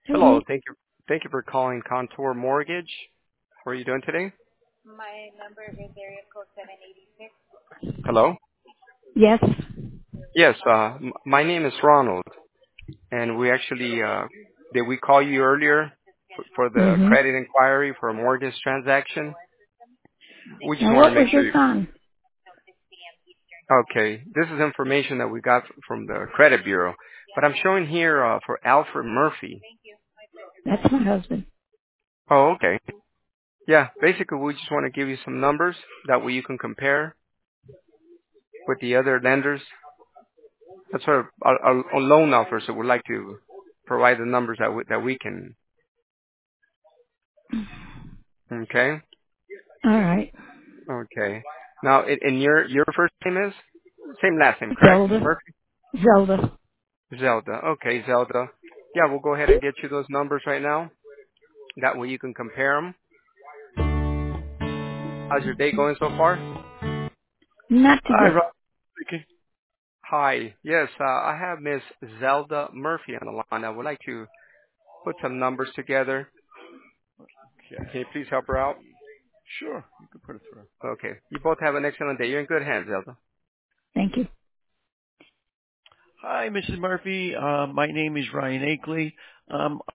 Hello. Hello. Thank you for calling Contour Mortgage. How are you doing today? Hello. Yes. Yes. My name is Ronald, and we actually did we call you earlier for the Mm-hmm. credit inquiry for a mortgage transaction? We just Now, want to what make was sure. this on? Okay. This is information that we got from the credit bureau, but I'm showing here for Alfred Murphy. That's my husband. Oh, okay. Yeah. Basically, we just want to give you some numbers that way you can compare with the other lenders. That's what our loan officer would like to provide the numbers that we can. Okay. All right. Okay. Now, and your first name is same last name, correct? Zelda. Murphy. Zelda. Zelda. Okay, Zelda. Yeah, we'll go ahead and get you those numbers right now. That way you can compare them. How's your day going so far? Not too Hi, good. Rob. Okay. Hi. Yes, I have Miss Zelda Murphy on the line. I would like to put some numbers together. Okay. Can you please help her out? Sure. You can put it through. Okay. You both have an excellent day. You're in good hands, Zelda. Thank you. Hi, Mrs. Murphy. My name is Ryan Akeley.